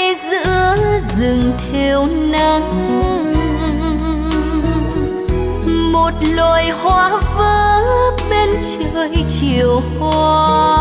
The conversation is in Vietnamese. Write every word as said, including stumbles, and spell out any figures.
tay giữa rừng thêu nắng. Một loài hoa vỡ bên trời chiều hoa.